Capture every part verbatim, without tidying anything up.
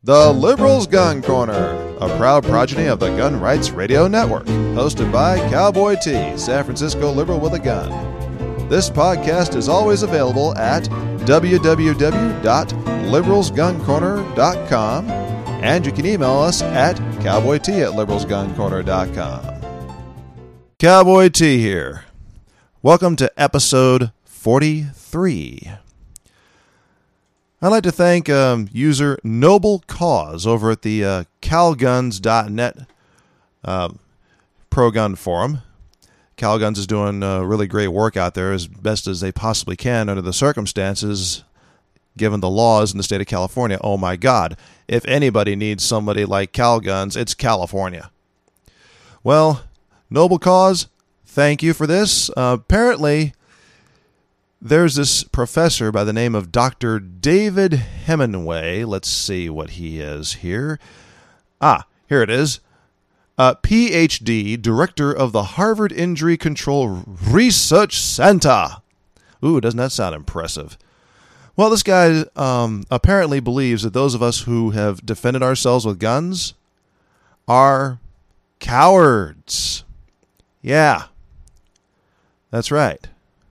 The Liberals Gun Corner, a proud progeny of the Gun Rights Radio Network, hosted by Cowboy T, San Francisco liberal with a gun. This podcast is always available at w w w dot liberals gun corner dot com, and you can email us at cowboyt at liberals gun corner dot com. Cowboy T here. Welcome to episode forty-three. I'd like to thank um, user Noble Cause over at the uh, calguns dot net uh, pro-gun forum. Calguns is doing uh, really great work out there as best as they possibly can under the circumstances, given the laws in the state of California. Oh my God, if anybody needs somebody like Calguns, it's California. Well, Noble Cause, thank you for this. Uh, apparently, there's this professor by the name of Doctor David Hemenway. Let's see what he is here. Ah, here it is. Uh, P H D, Director of the Harvard Injury Control Research Center. Ooh, doesn't that sound impressive? Well, this guy um, apparently believes that those of us who have defended ourselves with guns are cowards. Yeah, that's right.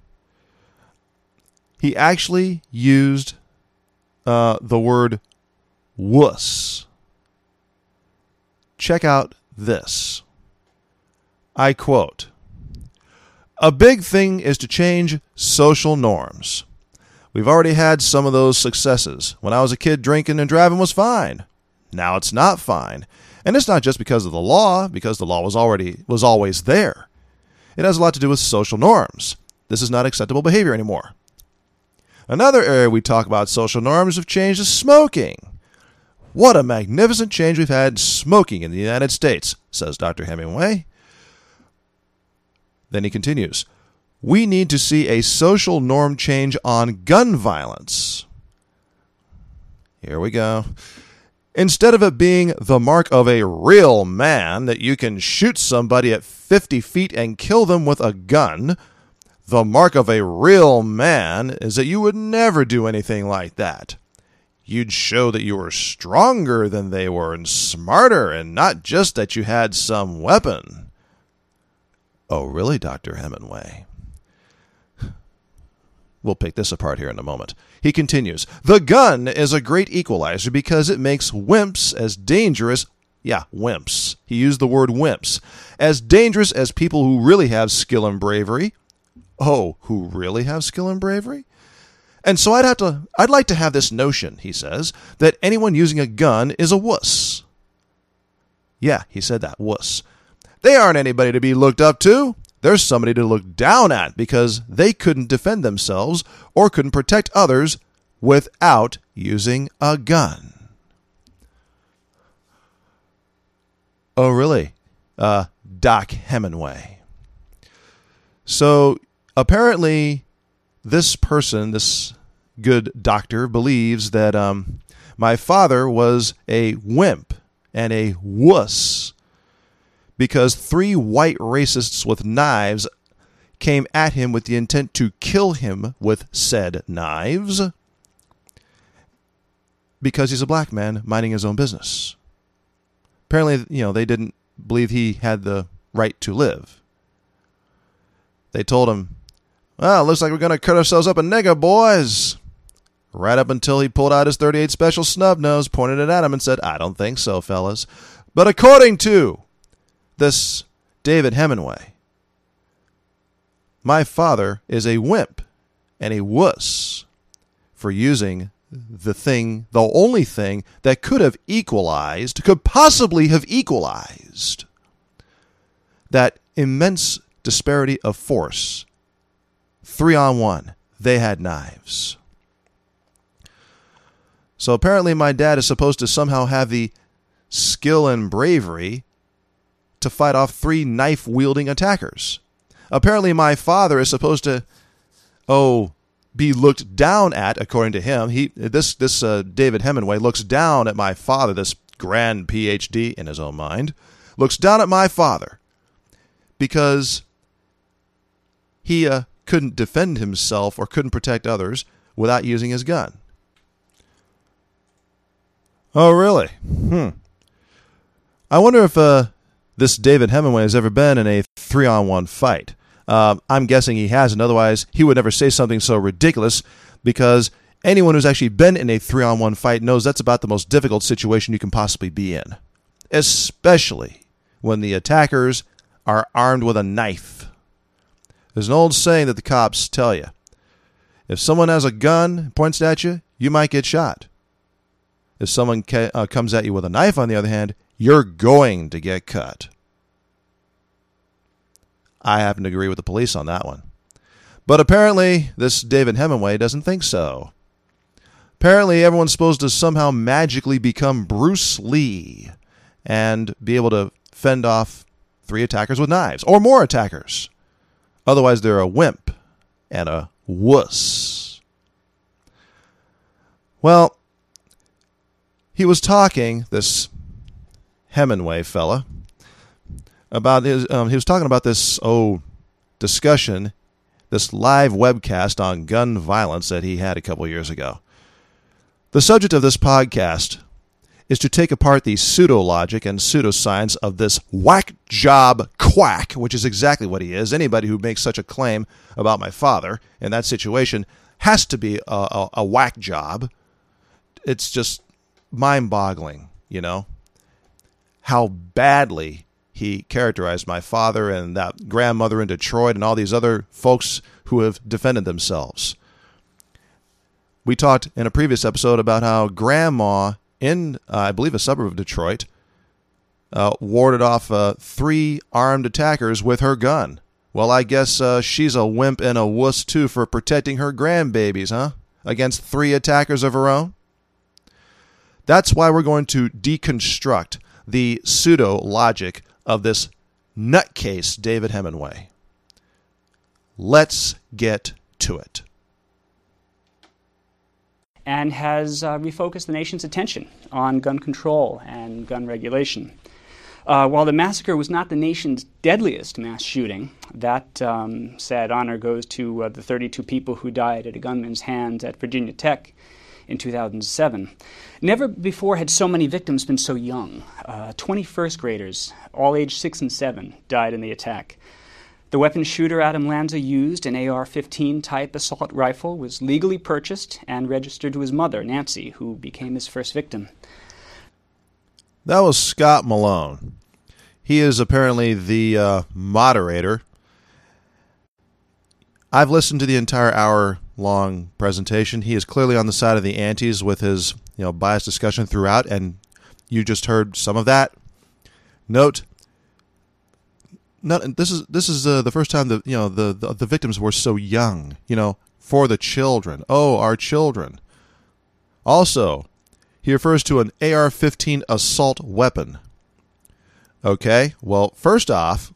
He actually used uh, the word wuss. Check out this. I quote, "A big thing is to change social norms. We've already had some of those successes. When I was a kid, drinking and driving was fine. Now it's not fine. And it's not just because of the law, because the law was already was always there. It has a lot to do with social norms. This is not acceptable behavior anymore. Another area we talk about social norms have changed is smoking. What a magnificent change we've had in smoking in the United States," says Doctor Hemingway. Then he continues, "We need to see a social norm change on gun violence." Here we go. "Instead of it being the mark of a real man that you can shoot somebody at fifty feet and kill them with a gun, the mark of a real man is that you would never do anything like that. You'd show that you were stronger than they were and smarter, and not just that you had some weapon." Oh, really, Doctor Hemingway? We'll pick this apart here in a moment. He continues, "The gun is a great equalizer because it makes wimps as dangerous, yeah, wimps. He used the word wimps, as dangerous as people who really have skill and bravery." Oh, who really have skill and bravery? "And so I'd have to, I'd like to have this notion," he says, "that anyone using a gun is a wuss." Yeah, he said that, wuss. "They aren't anybody to be looked up to. They're somebody to look down at because they couldn't defend themselves or couldn't protect others without using a gun." Oh, really? Uh, Doc Hemingway. So, apparently, this person, this good doctor, believes that um, my father was a wimp and a wuss because three white racists with knives came at him with the intent to kill him with said knives because he's a black man minding his own business. Apparently, you know, they didn't believe he had the right to live. They told him, "Well, looks like we're going to cut ourselves up a nigger, boys." Right up until he pulled out his thirty-eight Special snub nose, pointed it at him, and said, "I don't think so, fellas." But according to this David Hemingway, my father is a wimp and a wuss for using the thing, the only thing that could have equalized, could possibly have equalized that immense disparity of force. Three on one. They had knives. So apparently my dad is supposed to somehow have the skill and bravery to fight off three knife-wielding attackers. Apparently my father is supposed to, oh, be looked down at, according to him. He this this uh, David Hemingway looks down at my father, this grand P H D in his own mind, looks down at my father because he uh, couldn't defend himself or couldn't protect others without using his gun. Oh, really? Hmm. I wonder if uh, this David Hemingway has ever been in a three-on-one fight. Uh, I'm guessing he hasn't. Otherwise, he would never say something so ridiculous, because anyone who's actually been in a three-on-one fight knows that's about the most difficult situation you can possibly be in, especially when the attackers are armed with a knife. There's an old saying that the cops tell you. If someone has a gun and points it at you, you might get shot. If someone ca- uh, comes at you with a knife, on the other hand, you're going to get cut. I happen to agree with the police on that one. But apparently, this David Hemingway doesn't think so. Apparently, everyone's supposed to somehow magically become Bruce Lee and be able to fend off three attackers with knives, or more attackers. Otherwise, they're a wimp and a wuss. Well, he was talking, this Hemingway fella, about his, um, he was talking about this, oh, discussion, this live webcast on gun violence that he had a couple years ago. The subject of this podcast is to take apart the pseudo-logic and pseudoscience of this whack job quack, which is exactly what he is. Anybody who makes such a claim about my father in that situation has to be a, a, a whack job. It's just mind-boggling, you know, how badly he characterized my father and that grandmother in Detroit and all these other folks who have defended themselves. We talked in a previous episode about how grandma in, uh, I believe, a suburb of Detroit, uh, warded off uh, three armed attackers with her gun. Well, I guess uh, she's a wimp and a wuss, too, for protecting her grandbabies, huh? Against three attackers of her own? That's why we're going to deconstruct the pseudo-logic of this nutcase David Hemingway. Let's get to it. And has uh, refocused the nation's attention on gun control and gun regulation. Uh, while the massacre was not the nation's deadliest mass shooting, that um, sad honor goes to uh, the thirty-two people who died at a gunman's hands at Virginia Tech in two thousand seven. Never before had so many victims been so young. Uh, twenty first graders, all aged six and seven, died in the attack. The weapon shooter Adam Lanza used, an A R fifteen type assault rifle, was legally purchased and registered to his mother, Nancy, who became his first victim. That was Scott Malone. He is apparently the uh, moderator. I've listened to the entire hour-long presentation. He is clearly on the side of the antis with his, you know, biased discussion throughout, and you just heard some of that. Note, not, this is this is uh, the first time that, you know, the, the the victims were so young. You know, for the children. Oh, our children. Also, he refers to an A R fifteen assault weapon. Okay, well, first off,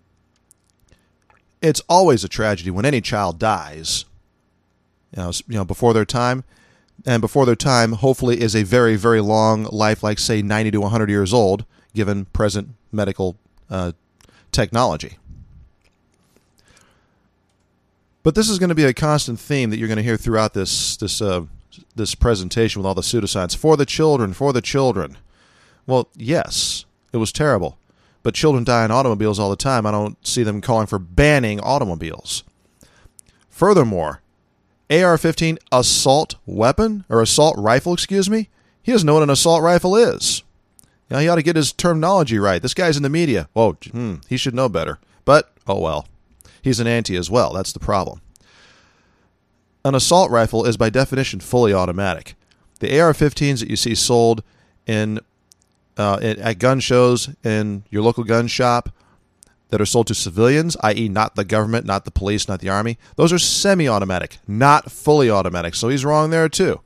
it's always a tragedy when any child dies, you know, you know, before their time. And before their time, hopefully, is a very, very long life, like, say, ninety to one hundred years old, given present medical uh, technology. But this is going to be a constant theme that you're going to hear throughout this this uh, this presentation with all the pseudoscience. For the children, for the children. Well, yes, it was terrible. But children die in automobiles all the time. I don't see them calling for banning automobiles. Furthermore, A R fifteen assault weapon, or assault rifle, excuse me, he doesn't know what an assault rifle is. Now, he ought to get his terminology right. This guy's in the media. Oh, hmm, he should know better. But, oh well, he's an anti as well. That's the problem. An assault rifle is by definition fully automatic. The A R fifteens that you see sold in uh, at gun shows in your local gun shop that are sold to civilians, that is not the government, not the police, not the army, those are semi-automatic, not fully automatic. So he's wrong there too.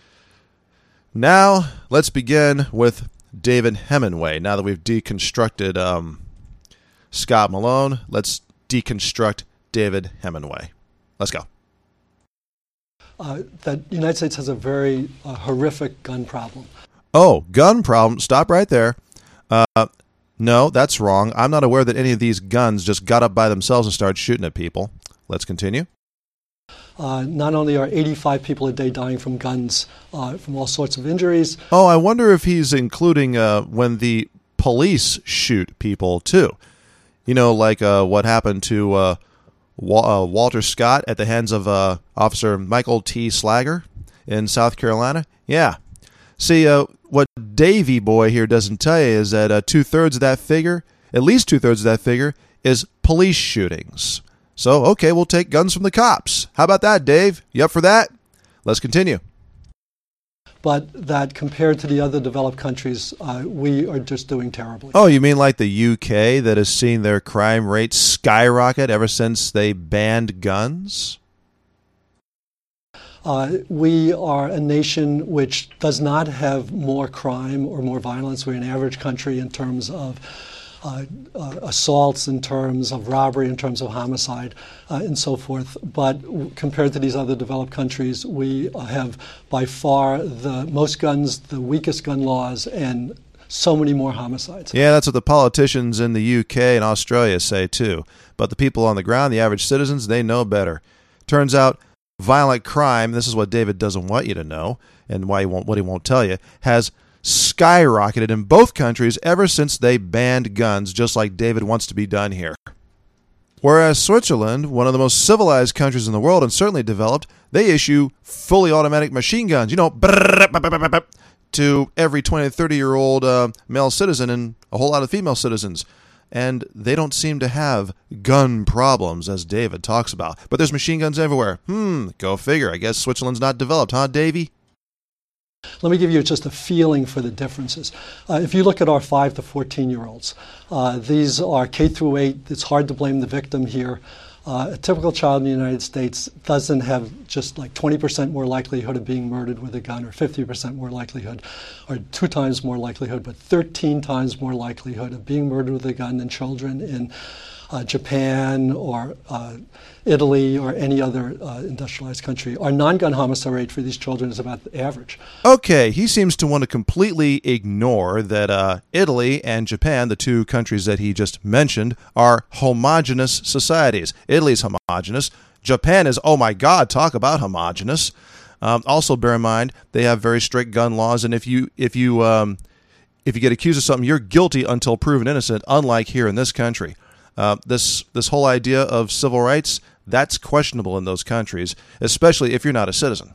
Now, let's begin with David Hemingway. Now that we've deconstructed um, Scott Malone, let's deconstruct David Hemingway. Let's go. Uh, that the United States has a very uh, horrific gun problem. Oh, gun problem. Stop right there. Uh, no, that's wrong. I'm not aware that any of these guns just got up by themselves and started shooting at people. Let's continue. Uh, not only are eighty-five people a day dying from guns, uh, from all sorts of injuries. Oh, I wonder if he's including uh, when the police shoot people, too. You know, like uh, what happened to uh, Wa- uh, Walter Scott at the hands of uh, Officer Michael T. Slager in South Carolina? Yeah. See, uh, what Davey boy here doesn't tell you is that uh, two-thirds of that figure, at least two-thirds of that figure, is police shootings. So, okay, we'll take guns from the cops. How about that, Dave? You up for that? Let's continue. But that compared to the other developed countries, uh, we are just doing terribly. Oh, you mean like the U K that has seen their crime rate skyrocket ever since they banned guns? Uh, we are a nation which does not have more crime or more violence. We're an average country in terms of Uh, uh, assaults, in terms of robbery, in terms of homicide, uh, and so forth. But w- compared to these other developed countries, we uh, have by far the most guns, the weakest gun laws, and so many more homicides. Yeah, that's what the politicians in the U K and Australia say, too. But the people on the ground, the average citizens, they know better. Turns out violent crime, this is what David doesn't want you to know, and why he won't, what he won't tell you, has skyrocketed in both countries ever since they banned guns, just like David wants to be done here. Whereas Switzerland, one of the most civilized countries in the world and certainly developed, they issue fully automatic machine guns, you know, to every twenty to thirty-year-old uh, male citizen and a whole lot of female citizens. And they don't seem to have gun problems, as David talks about. But there's machine guns everywhere. Hmm, go figure. I guess Switzerland's not developed, huh, Davey? Let me give you just a feeling for the differences. Uh, if you look at our five to fourteen-year-olds, uh, these are K through eight. It's hard to blame the victim here. Uh, a typical child in the United States doesn't have just like twenty percent more likelihood of being murdered with a gun, or fifty percent more likelihood, or two times more likelihood, but thirteen times more likelihood of being murdered with a gun than children in uh, Japan or uh, Italy or any other uh, industrialized country. Our non-gun homicide rate for these children is about the average. Okay, he seems to want to completely ignore that uh, Italy and Japan, the two countries that he just mentioned, are homogenous societies. Italy's homogenous. Japan is, oh my God, talk about homogenous. Um, also, bear in mind, they have very strict gun laws, and if you if you um, if you get accused of something, you're guilty until proven innocent, unlike here in this country. Uh, this this whole idea of civil rights, that's questionable in those countries, especially if you're not a citizen.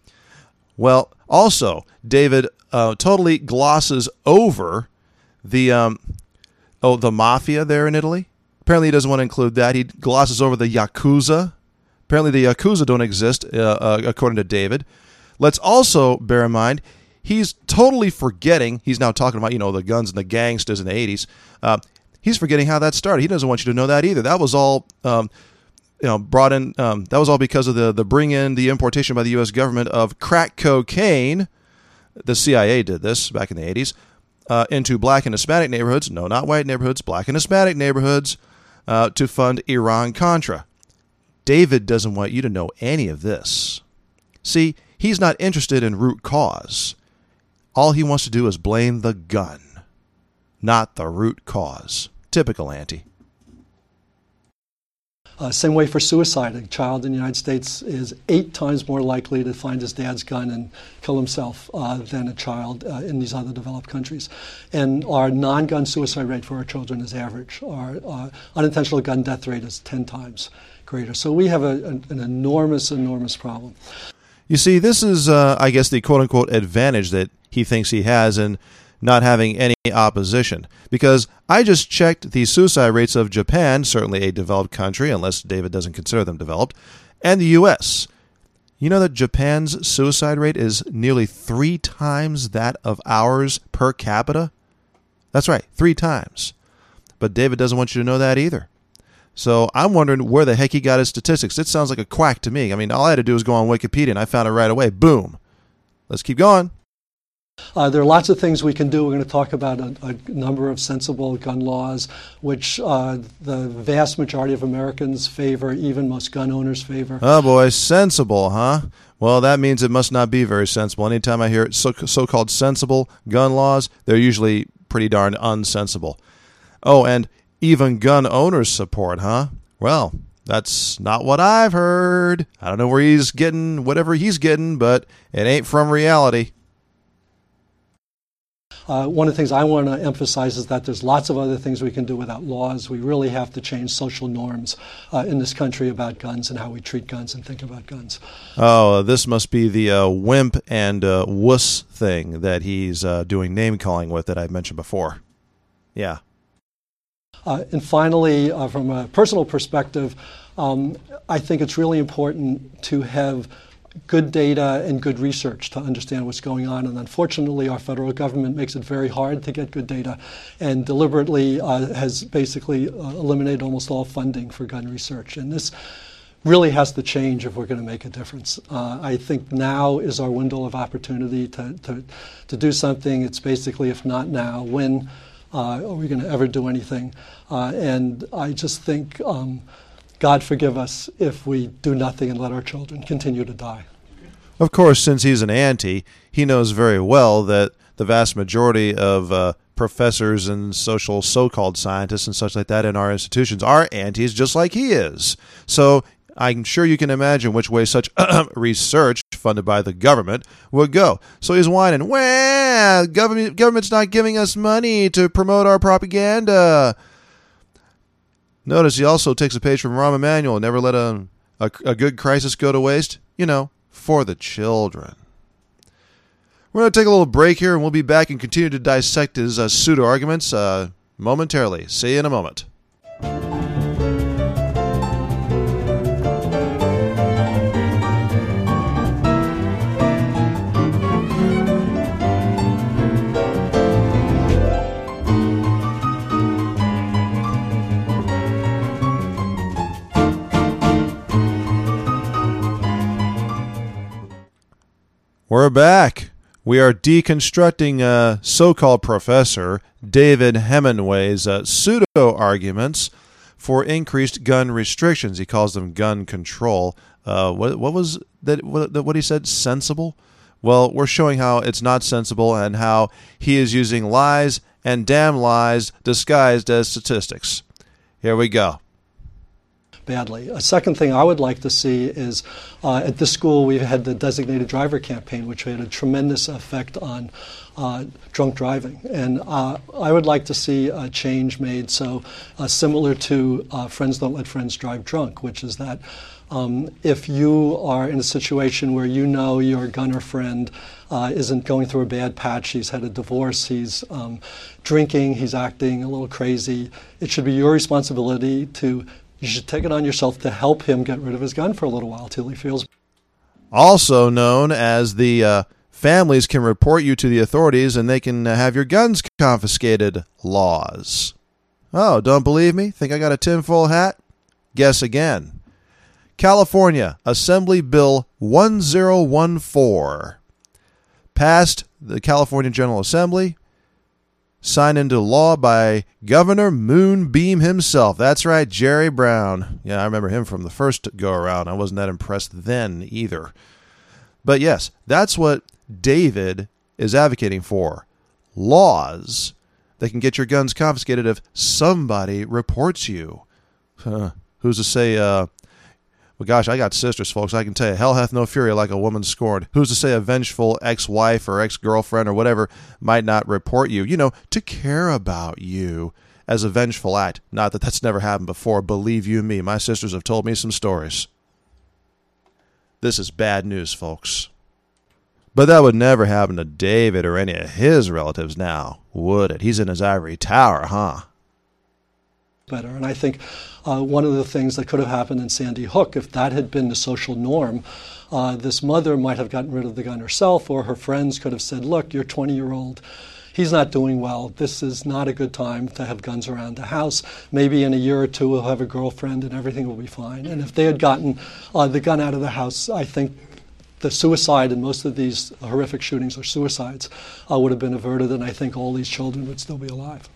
Well, also, David uh, totally glosses over the um, oh the mafia there in Italy. Apparently, he doesn't want to include that. He glosses over the Yakuza. Apparently, the Yakuza don't exist, uh, uh, according to David. Let's also bear in mind, he's totally forgetting, he's now talking about, you know, the guns and the gangsters in the eighties. Uh, he's forgetting how that started. He doesn't want you to know that either. That was all... Um, You know, brought in. Um, that was all because of the the bring in, the importation by the U S government of crack cocaine. The C I A did this back in the eighties uh, into black and Hispanic neighborhoods. No, not white neighborhoods. Black and Hispanic neighborhoods uh, to fund Iran-Contra. David doesn't want you to know any of this. See, he's not interested in root cause. All he wants to do is blame the gun, not the root cause. Typical Auntie. Uh, same way for suicide. A child in the United States is eight times more likely to find his dad's gun and kill himself uh, than a child uh, in these other developed countries. And our non-gun suicide rate for our children is average. Our uh, unintentional gun death rate is ten times greater. So we have a, an, an enormous, enormous problem. You see, this is, uh, I guess, the quote-unquote advantage that he thinks he has in not having any opposition. Because I just checked the suicide rates of Japan, certainly a developed country, unless David doesn't consider them developed, and the U S. You know that Japan's suicide rate is nearly three times that of ours per capita? That's right, three times. But David doesn't want you to know that either. So I'm wondering where the heck he got his statistics. It sounds like a quack to me. I mean, all I had to do was go on Wikipedia, and I found it right away. Boom. Let's keep going. Uh, there are lots of things we can do. We're going to talk about a, a number of sensible gun laws, which uh, the vast majority of Americans favor, even most gun owners favor. Oh, boy, sensible, huh? Well, that means it must not be very sensible. Anytime I hear it, so, so-called sensible gun laws, they're usually pretty darn unsensible. Oh, and even gun owners support, huh? Well, That's not what I've heard. I don't know where he's getting whatever he's getting, but it ain't from reality. Uh, one of the things I want to emphasize is that there's lots of other things we can do without laws. We really have to change social norms uh, in this country about guns and how we treat guns and think about guns. Oh, this must be the uh, wimp and uh, wuss thing that he's uh, doing name-calling with that I mentioned before. Yeah. Uh, and finally, uh, from a personal perspective, um, I think it's really important to have good data and good research to understand what's going on. And unfortunately, our federal government makes it very hard to get good data and deliberately uh, has basically uh, eliminated almost all funding for gun research. And this really has to change if we're going to make a difference. Uh, I think now is our window of opportunity to, to, to do something. It's basically, if not now, when uh, are we going to ever do anything? Uh, and I just think um, God forgive us if we do nothing and let our children continue to die. Of course, since he's an anti, he knows very well that the vast majority of uh, professors and social so-called scientists and such like that in our institutions are antis just like he is. So I'm sure you can imagine which way such research funded by the government would go. So he's whining, well, government, government's not giving us money to promote our propaganda. Notice he also takes a page from Rahm Emanuel, never let a, a, a good crisis go to waste, you know, for the children. We're going to take a little break here, and we'll be back and continue to dissect his uh, pseudo-arguments uh, momentarily. See you in a moment. We're back. We are deconstructing uh, so-called Professor David Hemenway's uh, pseudo-arguments for increased gun restrictions. He calls them gun control. Uh, what, what was that? What, what he said? Sensible? Well, we're showing how it's not sensible and how he is using lies and damn lies disguised as statistics. Here we go. Badly. A second thing I would like to see is uh, at this school we've had the designated driver campaign, which had a tremendous effect on uh, drunk driving. And uh, I would like to see a change made so uh, similar to uh, Friends Don't Let Friends Drive Drunk, which is that um, if you are in a situation where you know your gunner friend uh, isn't going through a bad patch, he's had a divorce, he's um, drinking, he's acting a little crazy, it should be your responsibility to You should take it on yourself to help him get rid of his gun for a little while till he feels. Also known as the uh, families can report you to the authorities and they can uh, have your guns confiscated laws. Oh, don't believe me? Think I got a tinfoil hat? Guess again. California Assembly Bill one zero one four passed the California General Assembly, signed into law by Governor Moonbeam himself. That's right, Jerry Brown. Yeah, I remember him from the first go-around. I wasn't that impressed then either. But yes, that's what David is advocating for. Laws that can get your guns confiscated if somebody reports you. Huh. Who's to say, uh, well, gosh, I got sisters, folks. I can tell you, hell hath no fury like a woman scorned. Who's to say a vengeful ex-wife or ex-girlfriend or whatever might not report you, you know, to care about you as a vengeful act. Not that that's never happened before. Believe you me, my sisters have told me some stories. This is bad news, folks. But that would never happen to David or any of his relatives now, would it? He's in his ivory tower, huh? Better. And I think uh, one of the things that could have happened in Sandy Hook, if that had been the social norm, uh, this mother might have gotten rid of the gun herself, or her friends could have said, look, your twenty-year-old, he's not doing well. This is not a good time to have guns around the house. Maybe in a year or two he'll have a girlfriend and everything will be fine. And if they had gotten uh, the gun out of the house, I think the suicide, and most of these horrific shootings are suicides, uh, would have been averted, and I think all these children would still be alive.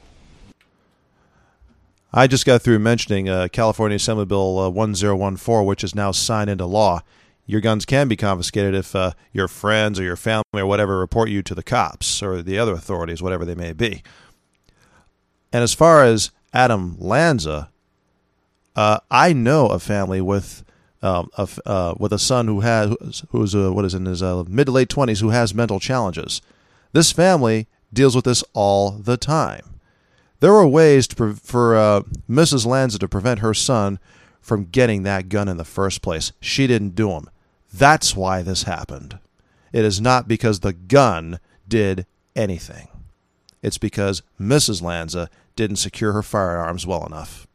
I just got through mentioning uh, California Assembly Bill uh, one zero one four, which is now signed into law. Your guns can be confiscated if uh, your friends or your family or whatever report you to the cops or the other authorities, whatever they may be. And as far as Adam Lanza, Uh, I know a family with um, a, uh, with a son who has who's uh, what is in his uh, mid to late twenties who has mental challenges. This family deals with this all the time. There were ways to pre- for uh, Missus Lanza to prevent her son from getting that gun in the first place. She didn't do them. That's why this happened. It is not because the gun did anything. It's because Missus Lanza didn't secure her firearms well enough.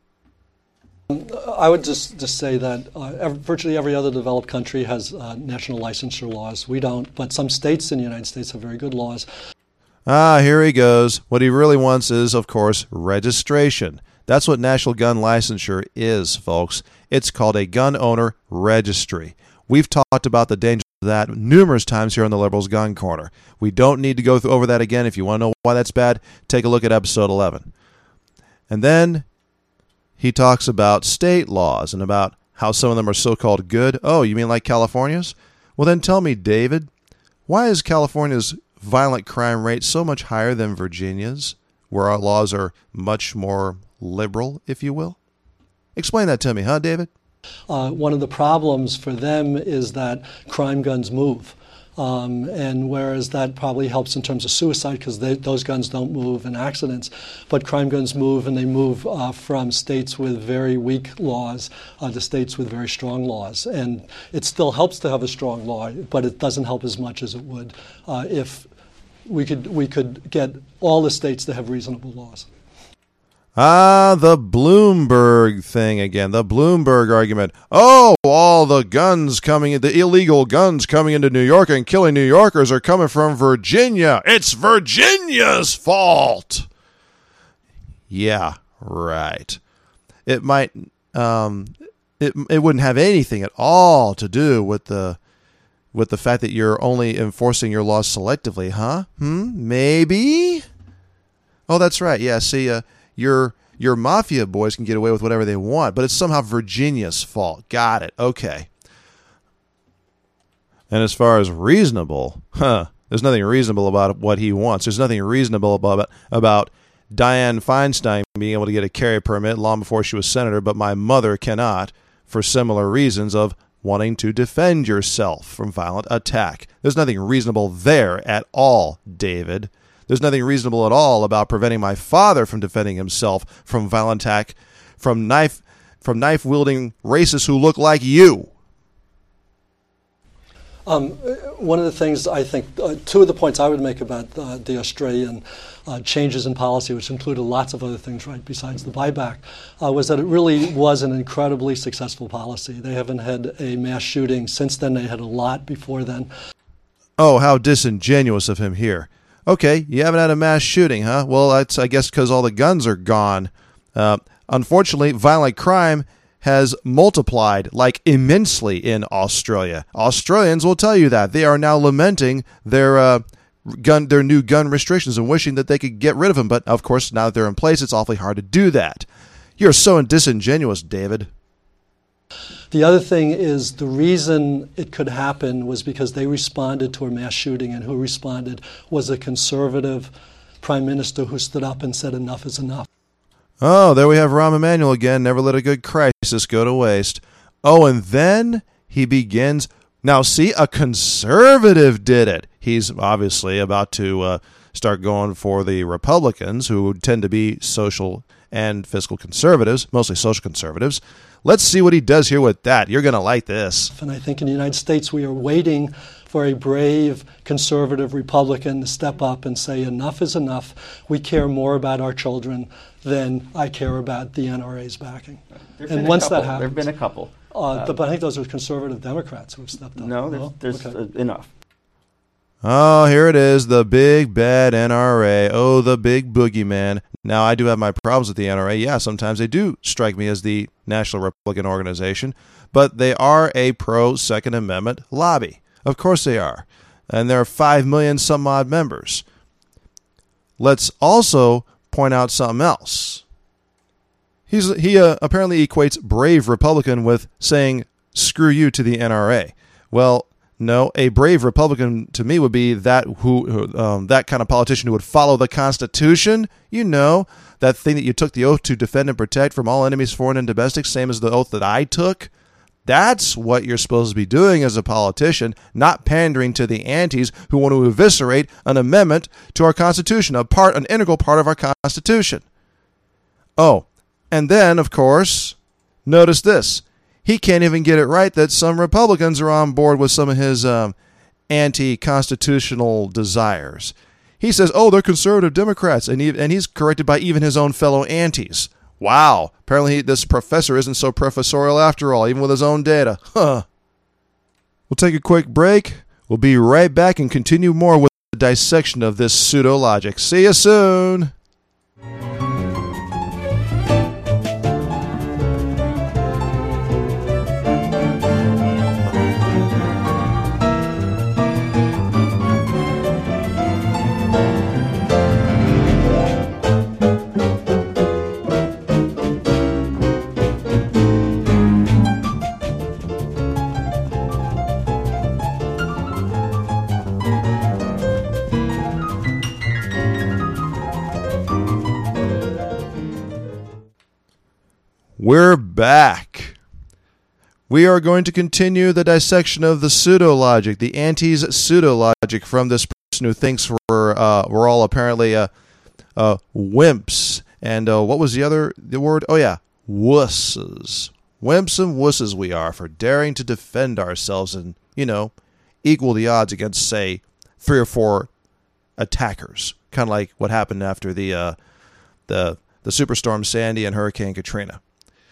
I would just, just say that uh, every, virtually every other developed country has uh, national licensure laws. We don't, but some states in the United States have very good laws. Ah, here he goes. What he really wants is, of course, registration. That's what national gun licensure is, folks. It's called a gun owner registry. We've talked about the dangers of that numerous times here on the Liberals Gun Corner. We don't need to go through, over that again. If you want to know why that's bad, take a look at episode eleven. And then he talks about state laws and about how some of them are so-called good. Oh, you mean like California's? Well, then tell me, David, why is California's violent crime rate so much higher than Virginia's, where our laws are much more liberal, if you will? Explain that to me, huh, David? Uh, one of the problems for them is that crime guns move. Um, and whereas that probably helps in terms of suicide because those guns don't move in accidents, but crime guns move, and they move uh, from states with very weak laws uh, to states with very strong laws. And it still helps to have a strong law, but it doesn't help as much as it would uh, if we could we could get all the states to have reasonable laws. Ah, the Bloomberg thing again, the Bloomberg argument. Oh, all the guns coming, the illegal guns coming into New York and killing New Yorkers are coming from Virginia. It's Virginia's fault. Yeah, right. It might, um, it it wouldn't have anything at all to do with the with the fact that you're only enforcing your laws selectively, huh? Hmm, maybe. Oh, that's right. Yeah, see, uh. Your your mafia boys can get away with whatever they want, but it's somehow Virginia's fault. Got it. Okay. And as far as reasonable, huh, there's nothing reasonable about what he wants. There's nothing reasonable about, about Dianne Feinstein being able to get a carry permit long before she was senator, but my mother cannot for similar reasons of wanting to defend yourself from violent attack. There's nothing reasonable there at all, David. There's nothing reasonable at all about preventing my father from defending himself from violent attack from knife from knife wielding racists who look like you. Um, one of the things I think, uh, two of the points I would make about uh, the Australian uh, changes in policy, which included lots of other things, right, besides the buyback, uh, was that it really was an incredibly successful policy. They haven't had a mass shooting since then. They had a lot before then. Oh, how disingenuous of him here. Okay, you haven't had a mass shooting, huh? Well, that's, I guess, because all the guns are gone. Uh, unfortunately, violent crime has multiplied, like, immensely in Australia. Australians will tell you that. They are now lamenting their uh, gun, their new gun restrictions and wishing that they could get rid of them. But, of course, now that they're in place, it's awfully hard to do that. You're so disingenuous, David. The other thing is the reason it could happen was because they responded to a mass shooting, and who responded was a conservative prime minister who stood up and said enough is enough. Oh, there we have Rahm Emanuel again. Never let a good crisis go to waste. Oh, and then he begins. Now, see, a conservative did it. He's obviously about to uh, start going for the Republicans, who tend to be social and fiscal conservatives, mostly social conservatives. Let's see what he does here with that. You're going to like this. And I think in the United States we are waiting for a brave conservative Republican to step up and say enough is enough. We care more about our children than I care about the N R A's backing. And once that happens, there have been a couple. Uh, uh, but I think those are conservative Democrats who have stepped up. No, there's, there's okay. uh, enough. Oh, here it is, the big bad N R A. Oh, the big boogeyman. Now, I do have my problems with the N R A. Yeah, sometimes they do strike me as the National Republican Organization, but they are a pro-Second Amendment lobby. Of course they are. And there are five million some odd members. Let's also point out something else. He's, he uh, apparently equates brave Republican with saying, screw you to the N R A. Well, No, a brave Republican to me would be that who um, that kind of politician who would follow the Constitution. You know, that thing that you took the oath to defend and protect from all enemies, foreign and domestic, same as the oath that I took. That's what you're supposed to be doing as a politician, not pandering to the antis who want to eviscerate an amendment to our Constitution, a part, an integral part of our Constitution. Oh, and then, of course, notice this. He can't even get it right that some Republicans are on board with some of his um, anti-constitutional desires. He says, oh, they're conservative Democrats, and, he, and he's corrected by even his own fellow antis. Wow, apparently he, this professor isn't so professorial after all, even with his own data. Huh. We'll take a quick break. We'll be right back and continue more with the dissection of this pseudo-logic. See you soon. We're back. We are going to continue the dissection of the pseudo-logic, the anti's pseudo-logic from this person who thinks we're, uh, we're all apparently uh, uh, wimps. And uh, what was the other the word? Oh, yeah, wusses. Wimps and wusses we are for daring to defend ourselves and, you know, equal the odds against, say, three or four attackers. Kind of like what happened after the, uh, the, the Superstorm Sandy and Hurricane Katrina.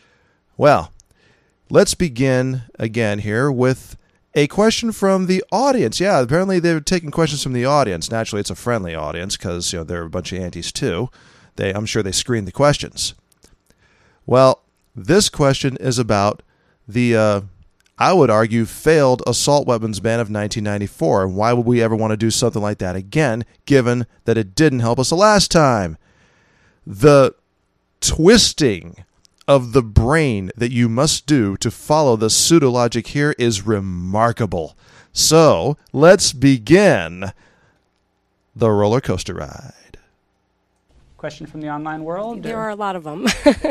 Well, let's begin again here with a question from the audience. Yeah, apparently they're taking questions from the audience. Naturally, it's a friendly audience because, you know, they're a bunch of antis too. They, I'm sure they screened the questions. Well, this question is about the, uh, I would argue, failed assault weapons ban of nineteen ninety-four. And why would we ever want to do something like that again, given that it didn't help us the last time? The twisting of the brain that you must do to follow the pseudo-logic here is remarkable. So, let's begin the roller coaster ride. Question from the online world? There are a lot of them.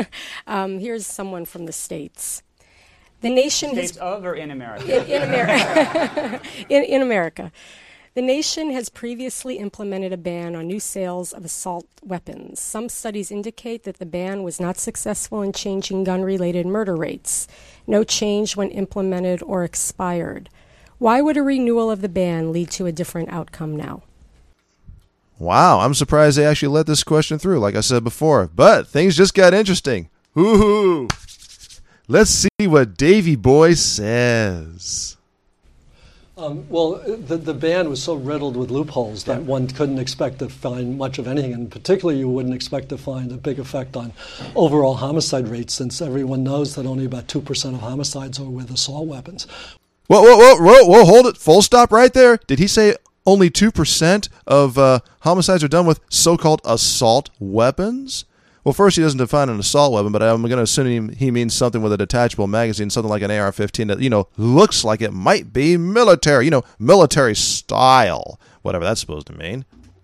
um, here's someone from the States. The nation States has... of or in America? In, in America. in, in America. The nation has previously implemented a ban on new sales of assault weapons. Some studies indicate that the ban was not successful in changing gun-related murder rates. No change when implemented or expired. Why would a renewal of the ban lead to a different outcome now? Wow, I'm surprised they actually let this question through, like I said before. But things just got interesting. Woo-hoo! Let's see what Davey Boy says. Um, well, the, the ban was so riddled with loopholes that one couldn't expect to find much of anything, and particularly you wouldn't expect to find a big effect on overall homicide rates, since everyone knows that only about two percent of homicides are with assault weapons. Whoa, whoa, whoa, whoa, whoa, hold it. Full stop right there. Did he say only two percent of uh, homicides are done with so-called assault weapons? Well, first, he doesn't define an assault weapon, but I'm going to assume he means something with a detachable magazine, something like an A R fifteen that, you know, looks like it might be military, you know, military style, whatever that's supposed to mean.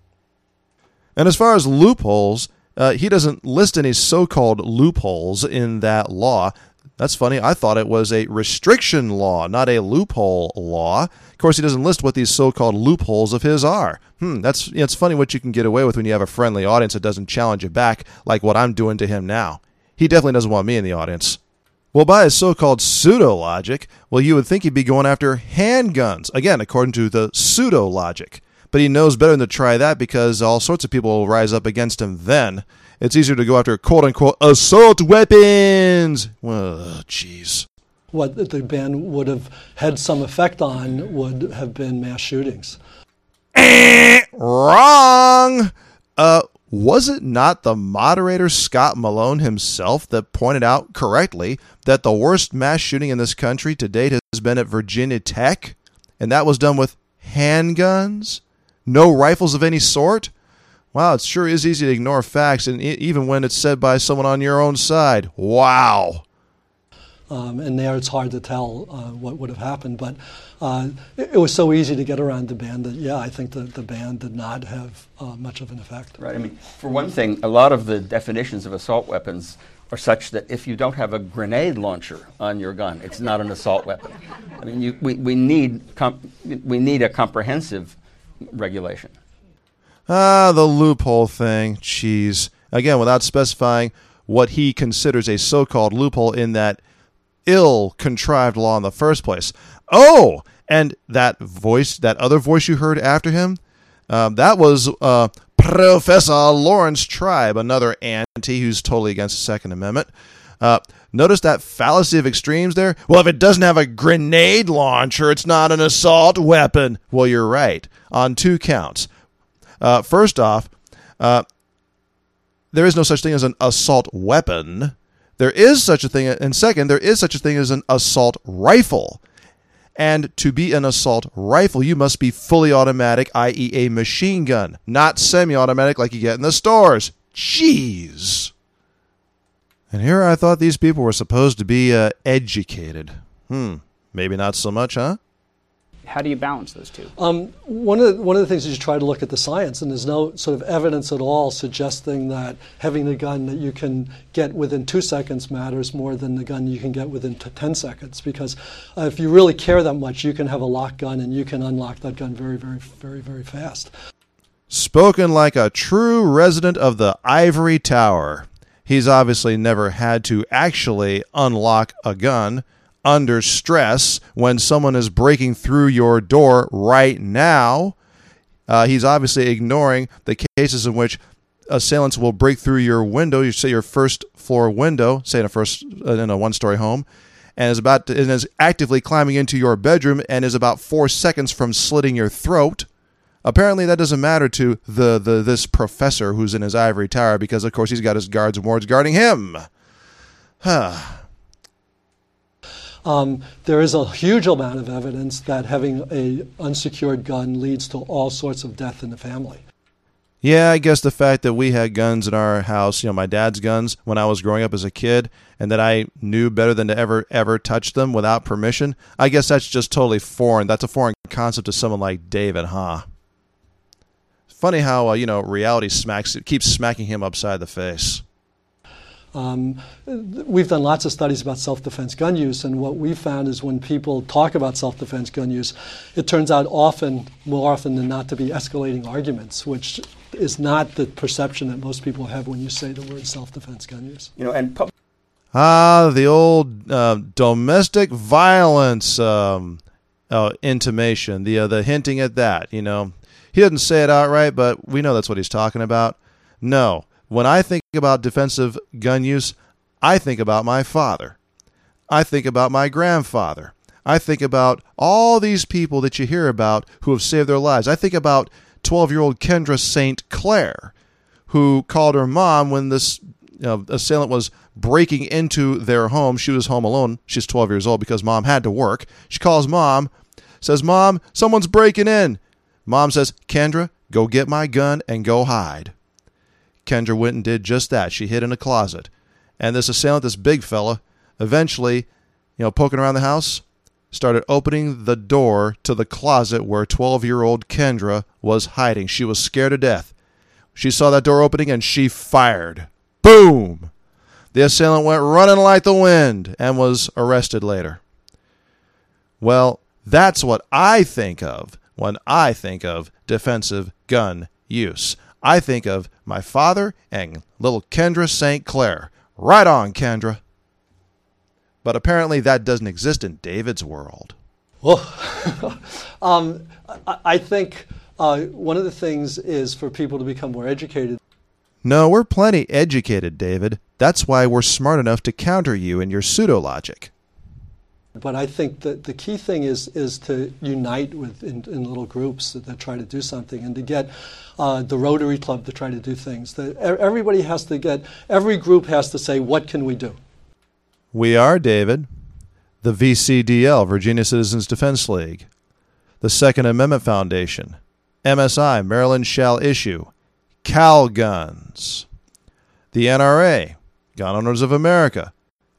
And as far as loopholes, uh, he doesn't list any so-called loopholes in that law. That's funny. I thought it was a restriction law, not a loophole law. Of course, he doesn't list what these so-called loopholes of his are. Hmm, that's you know, it's funny what you can get away with when you have a friendly audience that doesn't challenge you back like what I'm doing to him now. He definitely doesn't want me in the audience. Well, by his so-called pseudo-logic, well, you would think he'd be going after handguns, again, according to the pseudo-logic. But he knows better than to try that because all sorts of people will rise up against him then. It's easier to go after quote-unquote assault weapons. Well, jeez. What the ban would have had some effect on would have been mass shootings. Wrong! Uh, was it not the moderator Scott Malone himself that pointed out correctly that the worst mass shooting in this country to date has been at Virginia Tech? And that was done with handguns? No rifles of any sort? Wow, it sure is easy to ignore facts, and even when it's said by someone on your own side. Wow. Um, and there it's hard to tell uh, what would have happened. But uh, it, it was so easy to get around the ban that, yeah, I think the, the ban did not have uh, much of an effect. Right. I mean, for one thing, a lot of the definitions of assault weapons are such that if you don't have a grenade launcher on your gun, it's not an assault weapon. I mean, you, we, we, need com- we need a comprehensive regulation. Ah, the loophole thing. Jeez. Again, without specifying what he considers a so-called loophole in that ill-contrived law in the first place. Oh, and that voice, that other voice you heard after him, um, that was uh, Professor Lawrence Tribe, another anti who's totally against the Second Amendment. Uh, notice that fallacy of extremes there? Well, if it doesn't have a grenade launcher, it's not an assault weapon. Well, you're right, on two counts. Uh, first off, uh, there is no such thing as an assault weapon. There is such a thing, and second, there is such a thing as an assault rifle. And to be an assault rifle, you must be fully automatic, that is a machine gun, not semi-automatic like you get in the stores. Jeez. And here I thought these people were supposed to be uh, educated. Hmm, maybe not so much, huh? How do you balance those two? Um, one of the, one of the things is you try to look at the science, and there's no sort of evidence at all suggesting that having a gun that you can get within two seconds matters more than the gun you can get within t- ten seconds. Because uh, if you really care that much, you can have a lock gun, and you can unlock that gun very, very, very, very fast. Spoken like a true resident of the Ivory Tower. He's obviously never had to actually unlock a gun under stress when someone is breaking through your door right now. Uh, he's obviously ignoring the cases in which assailants will break through your window, you say your first floor window, say in a first in a one-story home, and is about to, and is actively climbing into your bedroom and is about four seconds from slitting your throat. Apparently, that doesn't matter to the, the this professor who's in his ivory tower because, of course, he's got his guards and wards guarding him. Huh. Um, there is a huge amount of evidence that having a unsecured gun leads to all sorts of death in the family. Yeah, I guess the fact that we had guns in our house, you know, my dad's guns when I was growing up as a kid, and that I knew better than to ever, ever touch them without permission, I guess that's just totally foreign. That's a foreign concept to someone like David, huh? Funny how, uh, you know, reality smacks keeps smacking him upside the face. Um, we've done lots of studies about self-defense gun use, and what we found is when people talk about self-defense gun use, it turns out often, more often than not, to be escalating arguments, which is not the perception that most people have when you say the word self-defense gun use. You know, and pub- Ah, the old uh, domestic violence um, uh, intimation, the uh, the hinting at that. You know, he doesn't say it outright, but we know that's what he's talking about. No. When I think about defensive gun use, I think about my father. I think about my grandfather. I think about all these people that you hear about who have saved their lives. I think about twelve-year-old Kendra Saint Clair, who called her mom when this you know, assailant was breaking into their home. She was home alone. She's twelve years old because mom had to work. She calls mom, says, "Mom, someone's breaking in." Mom says, "Kendra, go get my gun and go hide." Kendra went and did just that. She hid in a closet. And this assailant, this big fella, eventually, you know, poking around the house, started opening the door to the closet where twelve-year-old Kendra was hiding. She was scared to death. She saw that door opening and she fired. Boom! The assailant went running like the wind and was arrested later. Well, that's what I think of when I think of defensive gun use. I think of my father and little Kendra Saint Clair. Right on, Kendra. But apparently that doesn't exist in David's world. Well, um, I, I think uh, one of the things is for people to become more educated. No, we're plenty educated, David. That's why we're smart enough to counter you in your pseudo-logic. But I think that the key thing is is to unite with in, in little groups that, that try to do something, and to get uh, the Rotary Club to try to do things. That everybody has to get, every group has to say, what can we do? We are, David. The V C D L, Virginia Citizens Defense League. The Second Amendment Foundation. M S I, Maryland Shall Issue. Cal Guns. The N R A, Gun Owners of America.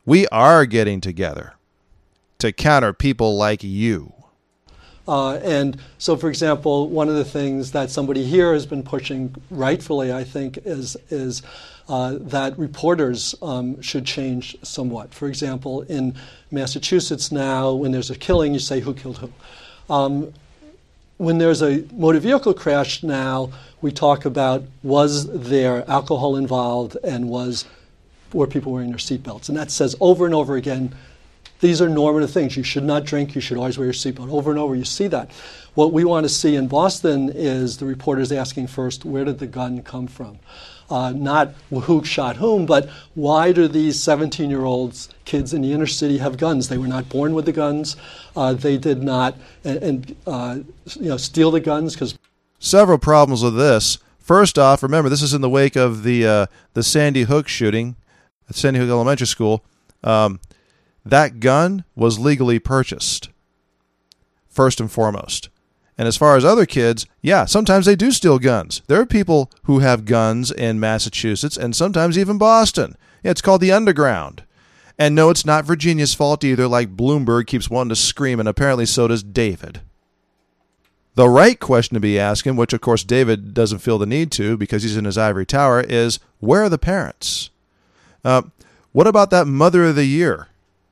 we are getting together to counter people like you. Uh, and so, for example, one of the things that somebody here has been pushing, rightfully, I think, is is uh, that reporters um, should change somewhat. For example, in Massachusetts now, when there's a killing, you say who killed who. Um, when there's a motor vehicle crash now, we talk about was there alcohol involved and was were people wearing their seatbelts. And that says over and over again, these are normative things. You should not drink. You should always wear your seatbelt. Over and over, you see that. What we want to see in Boston is the reporters asking first, where did the gun come from? Uh, not who shot whom, but why do these seventeen-year-olds, kids in the inner city, have guns? They were not born with the guns. Uh, they did not and, and uh, you know, steal the guns because. Several problems with this. First off, remember, this is in the wake of the uh, the Sandy Hook shooting at Sandy Hook Elementary School. Um, that gun was legally purchased, first and foremost. And as far as other kids, yeah, sometimes they do steal guns. There are people who have guns in Massachusetts and sometimes even Boston. Yeah, it's called the underground. And no, it's not Virginia's fault either, like Bloomberg keeps wanting to scream, and apparently so does David. The right question to be asking, which of course David doesn't feel the need to because he's in his ivory tower, is where are the parents? Uh, what about that Mother of the Year?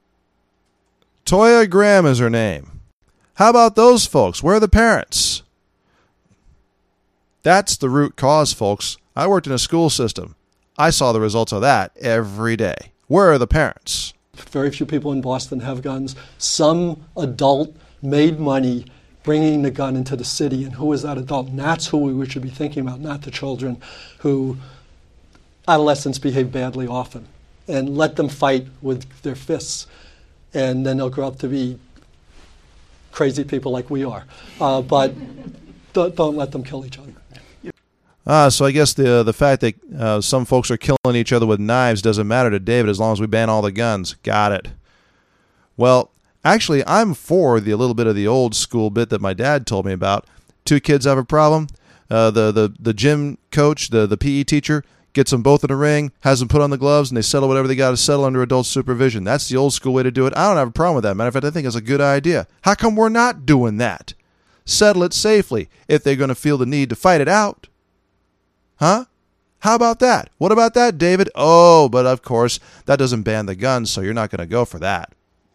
Toya Graham is her name. How about those folks? Where are the parents? That's the root cause, folks. I worked in a school system. I saw the results of that every day. Where are the parents? Very few people in Boston have guns. Some adult made money bringing the gun into the city. And who is that adult? And that's who we should be thinking about, not the children who adolescents behave badly often. And let them fight with their fists. And then they'll grow up to be crazy people like we are. Uh, but don't, don't let them kill each other. Ah, so I guess the the fact that uh, some folks are killing each other with knives doesn't matter to David as long as we ban all the guns. Got it. Well, actually, I'm for the a little bit of the old school bit that my dad told me about. Two kids have a problem. Uh, the, the, the gym coach, the, the P E teacher, gets them both in a ring, has them put on the gloves, and they settle whatever they got to settle under adult supervision. That's the old school way to do it. I don't have a problem with that. Matter of fact, I think it's a good idea. How come we're not doing that? Settle it safely if they're going to feel the need to fight it out. Huh? How about that? What about that, David? Oh, but of course, that doesn't ban the guns, so you're not going to go for that.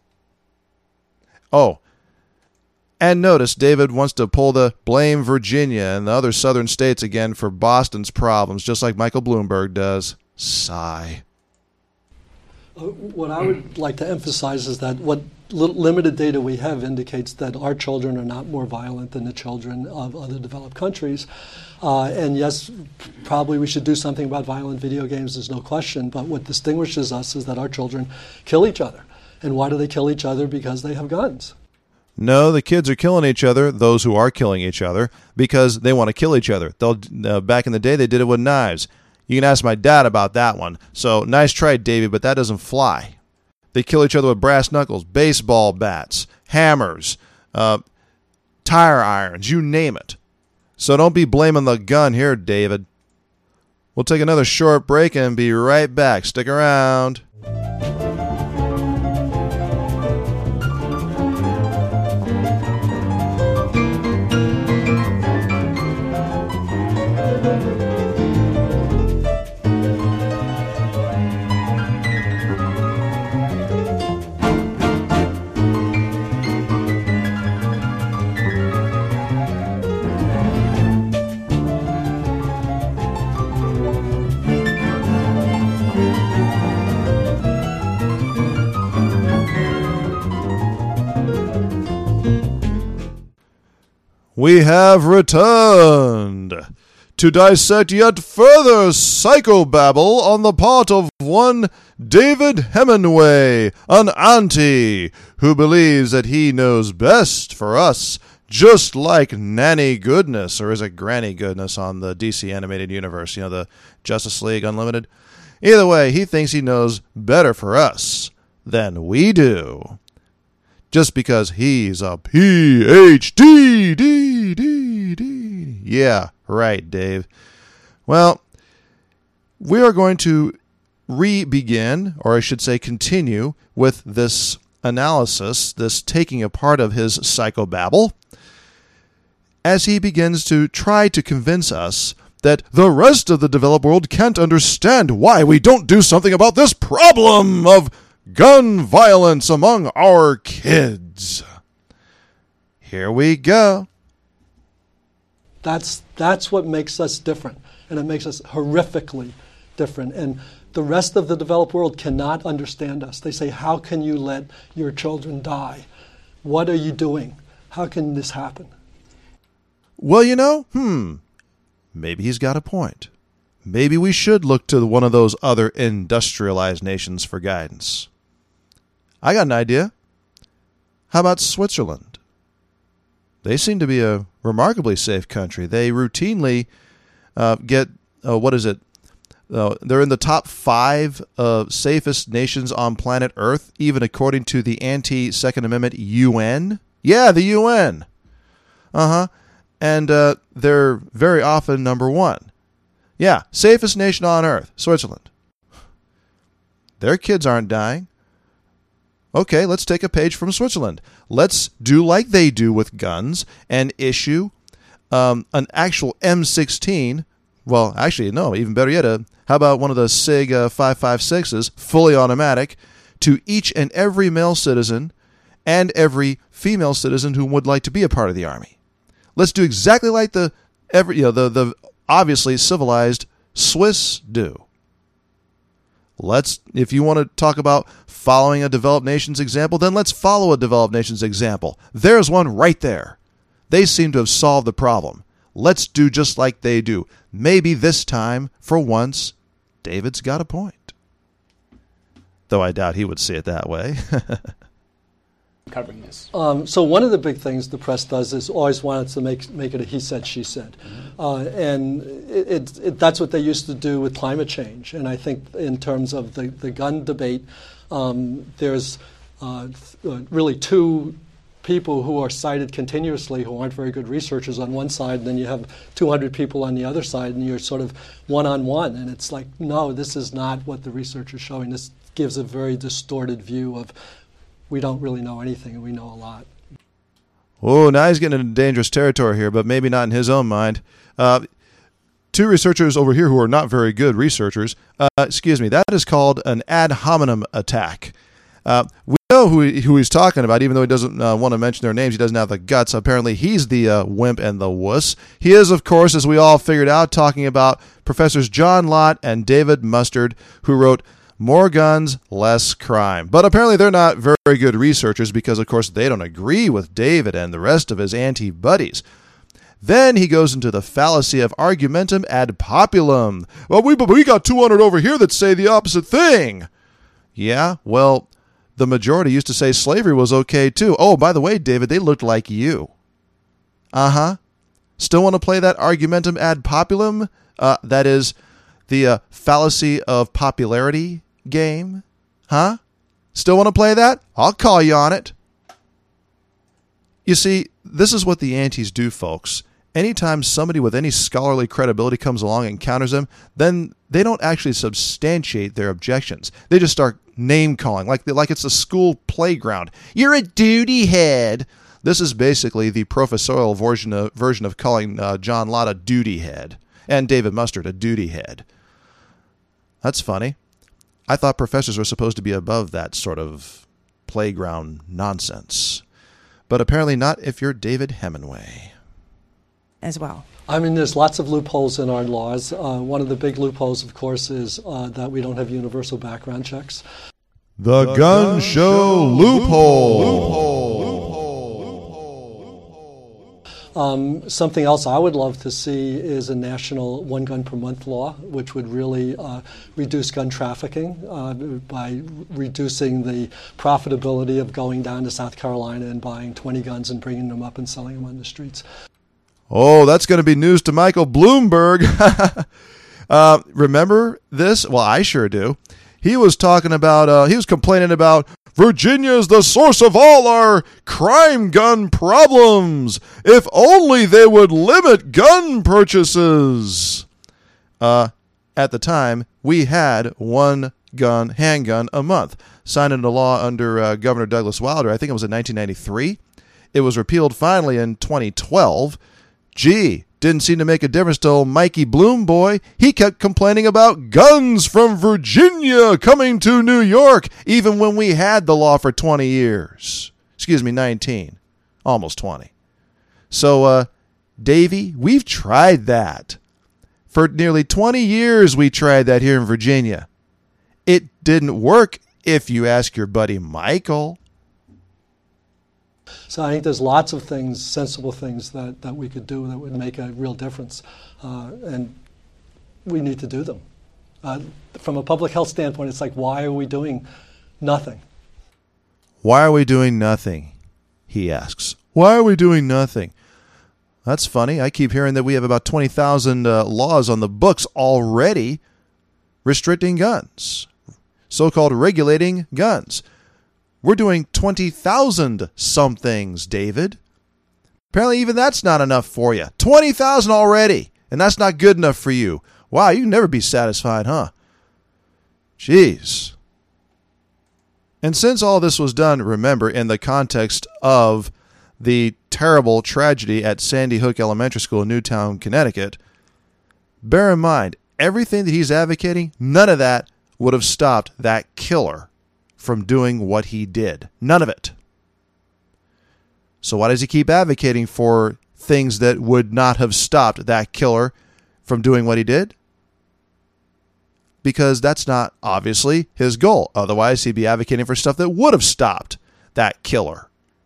Oh, and notice David wants to pull the blame Virginia and the other southern states again for Boston's problems, just like Michael Bloomberg does. Sigh. Uh, what I would like to emphasize is that what li- limited data we have indicates that our children are not more violent than the children of other developed countries. Uh, and yes, probably we should do something about violent video games, there's no question. But what distinguishes us is that our children kill each other. And why do they kill each other? Because they have guns. No, the kids are killing each other, those who are killing each other, because they want to kill each other. They'll uh, back in the day, they did it with knives. You can ask my dad about that one. So, nice try, Davey, but that doesn't fly. They kill each other with brass knuckles, baseball bats, hammers, uh, tire irons, you name it. So don't be blaming the gun here, David. We'll take another short break and be right back. Stick around. We have returned to dissect yet further psychobabble on the part of one David Hemenway, an auntie who believes that he knows best for us, just like Nanny Goodness, or is it Granny Goodness on the D C Animated Universe, you know, the Justice League Unlimited? Either way, he thinks he knows better for us than we do. Just because he's a P H D, D, D, D. Yeah, right, Dave. Well, we are going to re-begin, or I should say continue, with this analysis, this taking apart of his psychobabble, as he begins to try to convince us that the rest of the developed world can't understand why we don't do something about this problem of gun violence among our kids. Here we go. That's, that's what makes us different, and it makes us horrifically different. And the rest of the developed world cannot understand us. They say, how can you let your children die? What are you doing? How can this happen? Well, you know, hmm, maybe he's got a point. Maybe we should look to one of those other industrialized nations for guidance. I got an idea. How about Switzerland? They seem to be a remarkably safe country. They routinely uh, get, uh, what is it? Uh, they're in the top five uh, safest nations on planet Earth, even according to the anti-Second Amendment U N. Yeah, the U N. Uh-huh. And uh, they're very often number one. Yeah, safest nation on Earth, Switzerland. Their kids aren't dying. Okay, let's take a page from Switzerland. Let's do like they do with guns and issue um, an actual M sixteen. Well, actually, no, even better yet, uh, how about one of the SIG uh, five five sixes, fully automatic, to each and every male citizen and every female citizen who would like to be a part of the Army. Let's do exactly like the every you know the the obviously civilized Swiss do. Let's, if you want to talk about following a developed nation's example, then let's follow a developed nation's example. There's one right there. They seem to have solved the problem. Let's do just like they do. Maybe this time, for once, David's got a point. Though I doubt he would see it that way. Covering this. Um, so one of the big things the press does is always wants to make make it a he said, she said. Mm-hmm. Uh, and it, it, it, that's what they used to do with climate change. And I think in terms of the, the gun debate, um, there's uh, th- really two people who are cited continuously who aren't very good researchers on one side, and then you have two hundred people on the other side, and you're sort of one-on-one. And it's like, no, this is not what the research is showing. This gives a very distorted view of we don't really know anything, and we know a lot. Oh, now he's getting into dangerous territory here, but maybe not in his own mind. Uh, two researchers over here who are not very good researchers, uh, excuse me, that is called an ad hominem attack. Uh, we know who, he, who he's talking about, even though he doesn't uh, want to mention their names. He doesn't have the guts. Apparently, he's the uh, wimp and the wuss. He is, of course, as we all figured out, talking about Professors John Lott and David Mustard, who wrote More Guns, Less Crime. But apparently they're not very good researchers because, of course, they don't agree with David and the rest of his anti-buddies. Then he goes into the fallacy of argumentum ad populum. Well, we, we got two hundred over here that say the opposite thing. Yeah, well, the majority used to say slavery was okay, too. Oh, by the way, David, they looked like you. Uh-huh. Still want to play that argumentum ad populum? Uh, that is the uh, fallacy of popularity game? Huh? Still want to play that? I'll call you on it. You see, this is what the antis do, folks. Anytime somebody with any scholarly credibility comes along and counters them, then they don't actually substantiate their objections. They just start name-calling, like, like it's a school playground. You're a duty head. This is basically the professorial version of, version of calling uh, John Lott a duty head and David Mustard a duty head. That's funny. I thought professors were supposed to be above that sort of playground nonsense. But apparently not if you're David Hemingway. As well. I mean, there's lots of loopholes in our laws. Uh, one of the big loopholes, of course, is uh, that we don't have universal background checks. The, the Gun, gun Show, show loophole. loophole. Um, something else I would love to see is a national one gun per month law, which would really uh, reduce gun trafficking uh, by reducing the profitability of going down to South Carolina and buying twenty guns and bringing them up and selling them on the streets. Oh, that's going to be news to Michael Bloomberg. uh, remember this? Well, I sure do. He was talking about, uh, he was complaining about Virginia is the source of all our crime gun problems. If only they would limit gun purchases. Uh, at the time, we had one gun handgun a month. Signed into law under uh, Governor Douglas Wilder. I think it was in nineteen ninety-three. It was repealed finally in twenty twelve. Gee, didn't seem to make a difference to old Mikey Bloom boy. He kept complaining about guns from Virginia coming to New York, even when we had the law for twenty years. Excuse me, nineteen. Almost twenty. So, uh, Davey, we've tried that. For nearly twenty years we tried that here in Virginia. It didn't work, if you ask your buddy Michael. So I think there's lots of things, sensible things that, that we could do that would make a real difference. Uh, and we need to do them. Uh, from a public health standpoint, it's like, why are we doing nothing? Why are we doing nothing? He asks. Why are we doing nothing? That's funny. I keep hearing that we have about twenty thousand uh, laws on the books already restricting guns, so-called regulating guns. We're doing twenty thousand somethings, David. Apparently even that's not enough for you. twenty thousand already, and that's not good enough for you. Wow, you can never be satisfied, huh? Jeez. And since all this was done, remember, in the context of the terrible tragedy at Sandy Hook Elementary School in Newtown, Connecticut, bear in mind, everything that he's advocating, none of that would have stopped that killer from doing what he did. None of it. So why does he keep advocating for things that would not have stopped that killer from doing what he did? Because that's not, obviously, his goal. Otherwise, he'd be advocating for stuff that would have stopped that killer.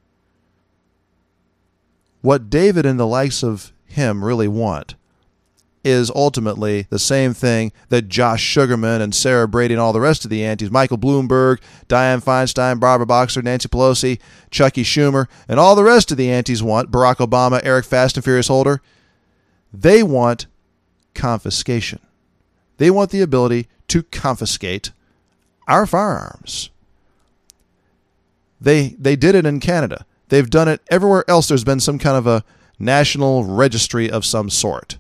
What David and the likes of him really want is ultimately the same thing that Josh Sugarman and Sarah Brady and all the rest of the antis, Michael Bloomberg, Dianne Feinstein, Barbara Boxer, Nancy Pelosi, Chucky Schumer, and all the rest of the antis want, Barack Obama, Eric Fast and Furious Holder. They want confiscation. They want the ability to confiscate our firearms. They they did it in Canada. They've done it everywhere else there's been some kind of a national registry of some sort.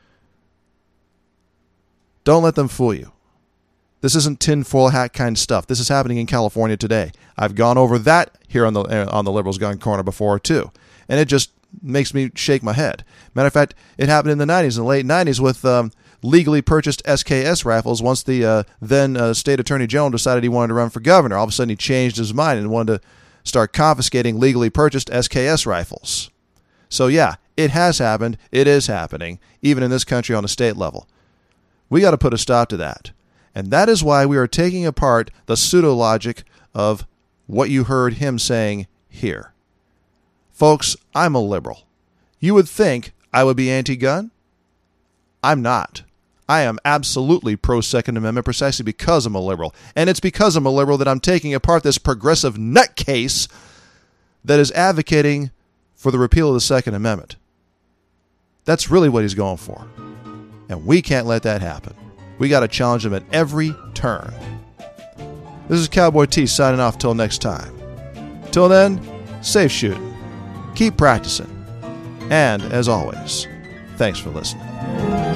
Don't let them fool you. This isn't tinfoil hat kind of stuff. This is happening in California today. I've gone over that here on the on the Liberals Gun Corner before too, and it just makes me shake my head. Matter of fact, it happened in the nineties, in the late nineties, with um, legally purchased S K S rifles. Once the uh, then uh, state attorney general decided he wanted to run for governor, all of a sudden he changed his mind and wanted to start confiscating legally purchased S K S rifles. So yeah, it has happened. It is happening, even in this country on a state level. We got to put a stop to that. And that is why we are taking apart the pseudo-logic of what you heard him saying here. Folks, I'm a liberal. You would think I would be anti-gun? I'm not. I am absolutely pro-Second Amendment precisely because I'm a liberal. And it's because I'm a liberal that I'm taking apart this progressive nutcase that is advocating for the repeal of the Second Amendment. That's really what he's going for. And we can't let that happen. We got to challenge him at every turn. This is Cowboy T signing off till next time. Till then, safe shooting. Keep practicing. And, as always, thanks for listening.